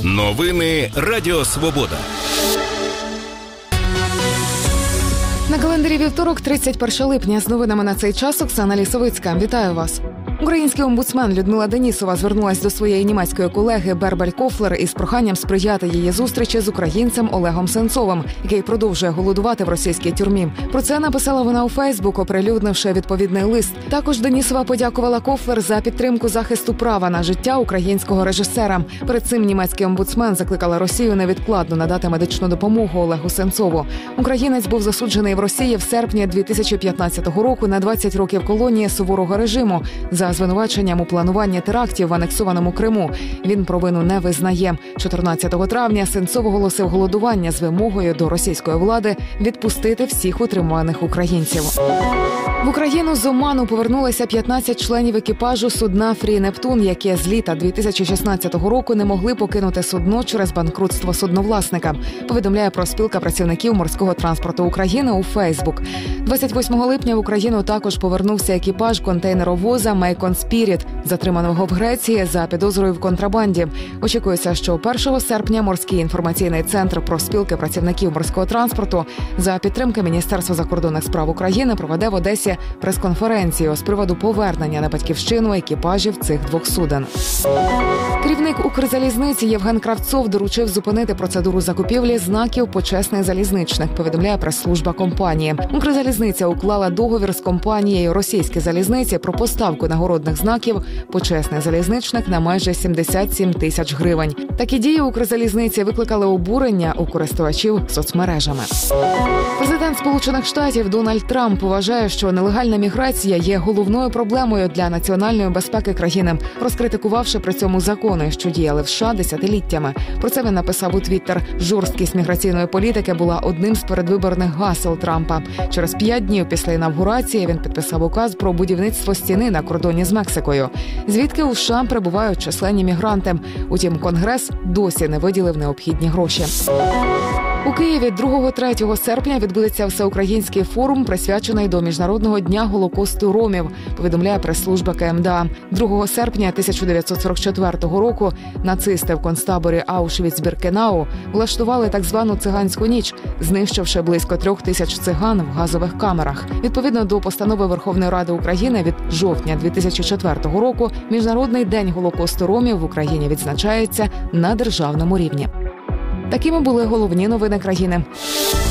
Новини Радіо Свобода. На календарі вівторок, 31 липня. З новинами на цей час Оксана Лісовицька. Вітаю вас. Український омбудсмен Людмила Денісова звернулась до своєї німецької колеги Бербель Кофлер із проханням сприяти її зустрічі з українцем Олегом Сенцовим, який продовжує голодувати в російській тюрмі. Про це написала вона у Фейсбук, оприлюднивши відповідний лист. Також Денісова подякувала Кофлер за підтримку захисту права на життя українського режисера. Перед цим німецький омбудсмен закликала Росію невідкладно надати медичну допомогу Олегу Сенцову. Українець був засуджений в Росії в серпні 2015 року на 20 років колонії суворого режиму за звинуваченням у плануванні терактів в анексованому Криму. Він провину не визнає. 14 травня Сенцов оголосив голодування з вимогою до російської влади відпустити всіх утримуваних українців. В Україну з Оману повернулися 15 членів екіпажу судна «Фрі Нептун», які з літа 2016 року не могли покинути судно через банкрутство судновласника, повідомляє профспілка працівників морського транспорту України у Фейсбук. 28 липня в Україну також повернувся екіпаж контейнеровоза «Мейкон Спіріт», затриманого в Греції за підозрою в контрабанді. Очікується, що 1 серпня Морський інформаційний центр профспілки працівників морського транспорту за підтримки Міністерства закордонних справ України проведе в Одесі прес-конференцію з приводу повернення на батьківщину екіпажів цих двох суден. Керівник Укрзалізниці Євген Кравцов доручив зупинити процедуру закупівлі знаків «Почесний залізничник», повідомляє прес-служба компанії. Укрзалізниця уклала договір з компанією «Російські залізниці» про поставку нагородних знаків «Почесний залізничник» на майже 77 тисяч гривень. Такі дії Укрзалізниці викликали обурення у користувачів соцмережами. Президент Сполучених Штатів Дональд Трамп вважає, що нелегальна міграція є головною проблемою для національної безпеки країни, розкритикувавши при цьому закони, що діяли в США десятиліттями. Про це він написав у Твіттер. Жорсткість міграційної політики була одним з передвиборних гасел Трампа. Через 5 днів після інавгурації він підписав указ про будівництво стіни на кордоні з Мексикою, звідки у США прибувають численні мігранти. Утім, Конгрес досі не виділив необхідні гроші. У Києві 2-3 серпня відбудеться всеукраїнський форум, присвячений до Міжнародного дня Голокосту ромів, повідомляє прес-служба КМДА. 2 серпня 1944 року нацисти в концтаборі Аушвіц-Біркенау влаштували так звану циганську ніч, знищивши близько 3000 циган в газових камерах. Відповідно до постанови Верховної Ради України від жовтня 2004 року Міжнародний день Голокосту ромів в Україні відзначається на державному рівні. Такими були головні новини країни.